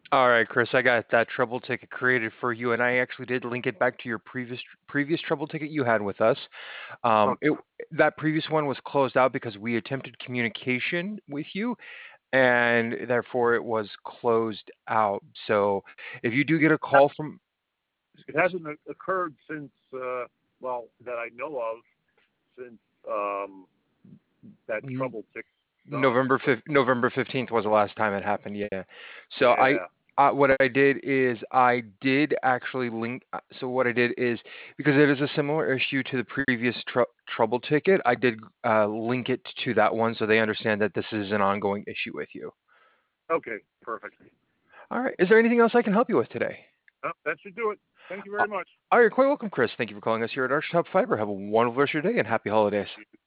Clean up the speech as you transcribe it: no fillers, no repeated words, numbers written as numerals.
All right, Chris, I got that trouble ticket created for you, and I actually did link it back to your previous trouble ticket you had with us. Okay. It that previous one was closed out because we attempted communication with you, and therefore it was closed out. So if you do get a call from It hasn't occurred since, well, that I know of, since that N- trouble tick done. November So 5th, November 15th was the last time it happened. Yeah. So yeah. what I did is I did actually link. So what I did is because it is a similar issue to the previous trouble ticket, I did link it to that one so they understand that this is an ongoing issue with you. Okay. Perfect. All right. Is there anything else I can help you with today? That should do it. Thank you Uh, very much. All right. You're quite welcome, Chris. Thank you for calling us here at Archtop Fiber. Have a wonderful rest of your day and happy holidays.